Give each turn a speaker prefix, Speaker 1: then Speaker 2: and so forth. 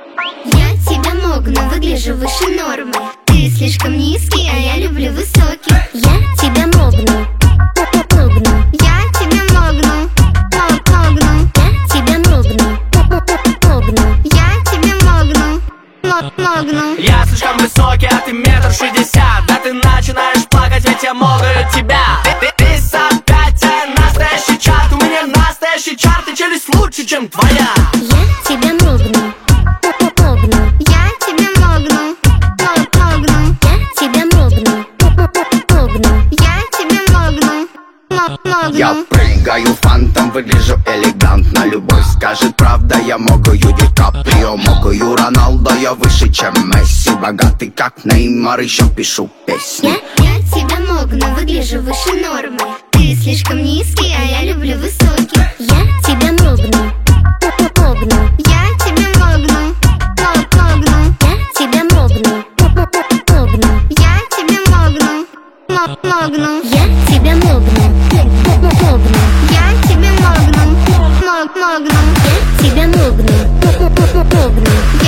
Speaker 1: Я тебя могну, выгляжу выше нормы. Ты слишком низкий, а я люблю высокий. Я тебя могну, могну. Я тебя могну, могну. Я тебя могну, могну. Я тебя могну, могну.
Speaker 2: Я слишком высокий, а ты 1,60 м. Да ты начинаешь плакать, ведь я могаю тебя. Ты опять настоящий чарт. У меня настоящий чарт, и челюсть лучше, чем твоя.
Speaker 1: Я тебя могну, могну. Я тебя могну, могну. Я тебя могну, могну. Я тебя могну, могну.
Speaker 3: Я прыгаю фантом, выгляжу элегантно. Любой скажет, правда, я могу Ди Каприо, могу Роналдо, я выше, чем Месси. Богатый, как Неймар, еще пишу песни.
Speaker 1: Я тебя могну, выгляжу выше нормы. Ты слишком низкий, а я люблю высокий. Я тебя могну, могну. Я тебя могну, могну. Я тебя могну, могну. Я тебя могну, могну. Я тебя могну, могну. Я тебя могну, могну. Я тебя могну, могну.